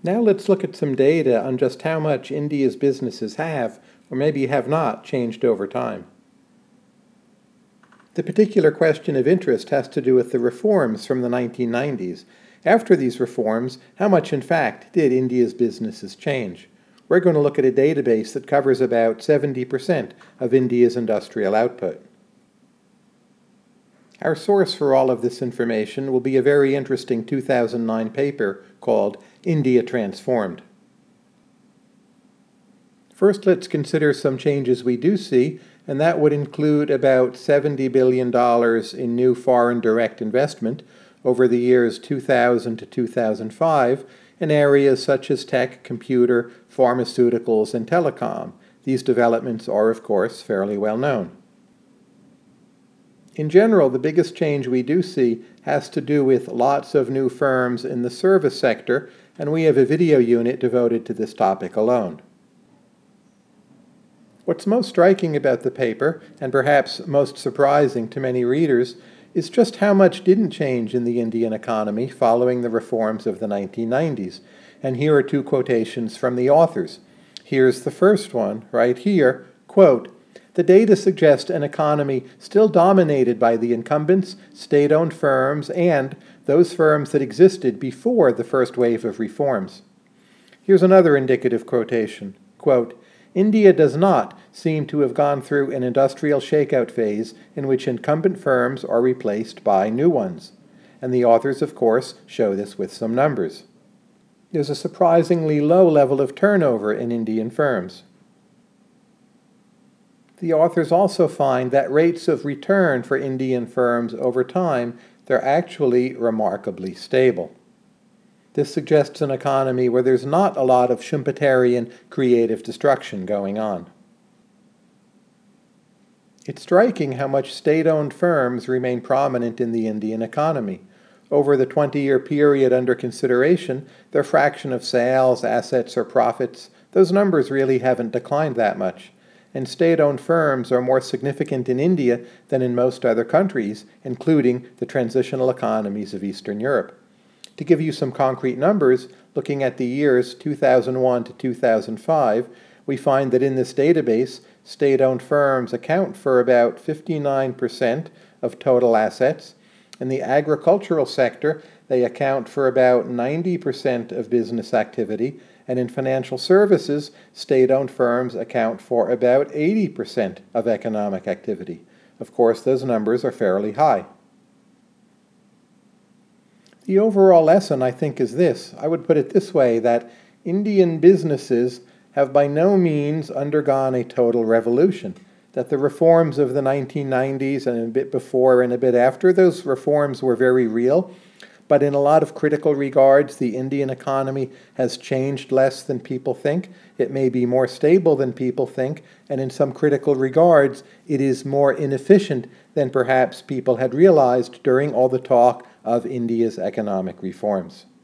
Now let's look at some data on just how much India's businesses have, or maybe have not, changed over time. The particular question of interest has to do with the reforms from the 1990s. After these reforms, how much in fact did India's businesses change? We're going to look at a database that covers about 70% of India's industrial output. Our source for all of this information will be a very interesting 2009 paper called India Transformed. First, let's consider some changes we do see, and that would include about $70 billion in new foreign direct investment over the years 2000 to 2005 in areas such as tech, computer, pharmaceuticals, and telecom. These developments are, of course, fairly well known. In general, the biggest change we do see has to do with lots of new firms in the service sector, and we have a video unit devoted to this topic alone. What's most striking about the paper, and perhaps most surprising to many readers, is just how much didn't change in the Indian economy following the reforms of the 1990s. And here are two quotations from the authors. Here's the first one, right here, quote, "The data suggest an economy still dominated by the incumbents, state-owned firms, and those firms that existed before the first wave of reforms." Here's another indicative quotation, quote, "India does not seem to have gone through an industrial shakeout phase in which incumbent firms are replaced by new ones." And the authors, of course, show this with some numbers. There's a surprisingly low level of turnover in Indian firms. The authors also find that rates of return for Indian firms over time, they're actually remarkably stable. This suggests an economy where there's not a lot of Schumpeterian creative destruction going on. It's striking how much state-owned firms remain prominent in the Indian economy. Over the 20-year period under consideration, their fraction of sales, assets, or profits, those numbers really haven't declined that much. And state-owned firms are more significant in India than in most other countries, including the transitional economies of Eastern Europe. To give you some concrete numbers, looking at the years 2001 to 2005, we find that in this database, state-owned firms account for about 59% of total assets. In the agricultural sector, they account for about 90% of business activity, and in financial services, state-owned firms account for about 80% of economic activity. Of course, those numbers are fairly high. The overall lesson, I think, is this. I would put it this way, that Indian businesses have by no means undergone a total revolution, that the reforms of the 1990s and a bit before and a bit after, those reforms were very real, but in a lot of critical regards, the Indian economy has changed less than people think. It may be more stable than people think, and in some critical regards, it is more inefficient than perhaps people had realized during all the talk of India's economic reforms.